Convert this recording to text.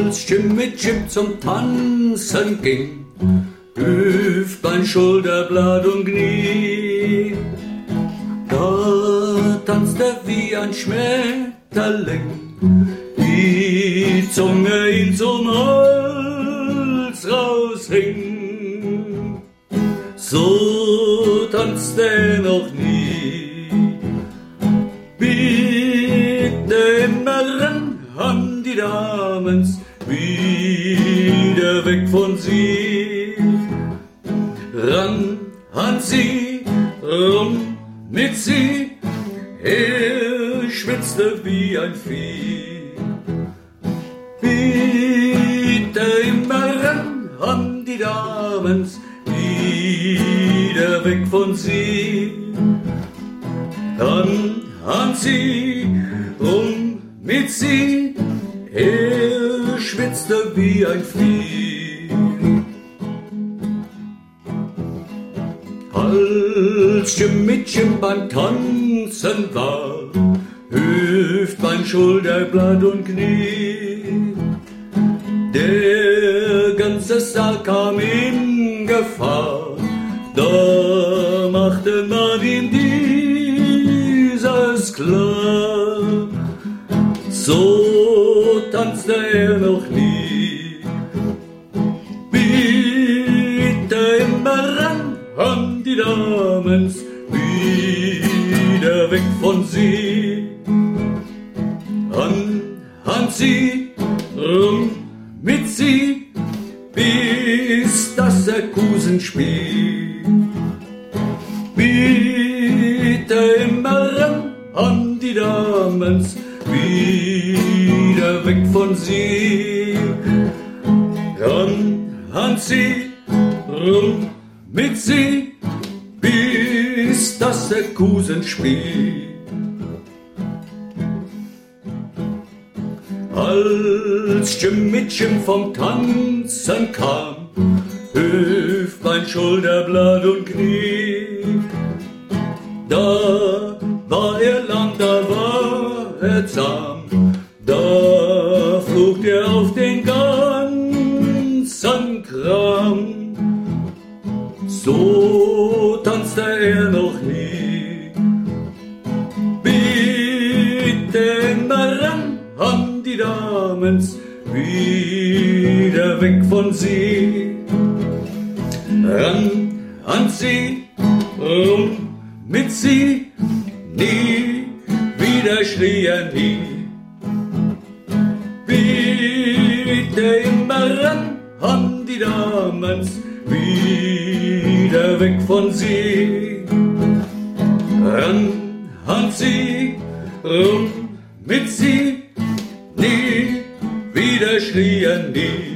Als Jim mit Jim zum Tanzen ging, Hüftbein, Schulter, Blatt und Knie, da tanzt er wie ein Schmetterling, die Zunge ihm zum Hals raushing. So tanzt er noch nie. Bitte immer ran an die Damens, wieder weg von sie. Ran an sie, rum mit sie, er schwitzte wie ein Vieh. Bitte immer ran an die Damens, wieder weg von sie. Ran an sie, rum mit sie, er schwitzte wie ein Vieh. Als Jim mit Jim beim Tanzen war, Hüftbein, Schulter, Blatt und Knie, der ganze Saal kam in Gefahr, da machte man ihm dieses klar. So tanzte er noch nie. Bitte immer ran an die Damens, wieder weg von sie. An sie, rum mit sie, bis das Kusenspiel. Bitte immer ran an die Damens, wieder weg von sie. Ran an sie, rum mit sie, bis das Kusenspiel. Als Jim mit Jim vom Tanzen kam, Hüftbein, Schulter, Blatt und Knie, da war er lang, da war er zahm, da flog er auf den ganzen Kram. So tanzte er noch nie. Bitte immer ran an die Damens, wieder weg von sie. Ran an sie, rum mit sie, nie, wieder schrie er nie. Bitte immer ran an die Damens, wieder weg von sie. Ran an sie, rum mit sie, nie, wieder schrie er nie.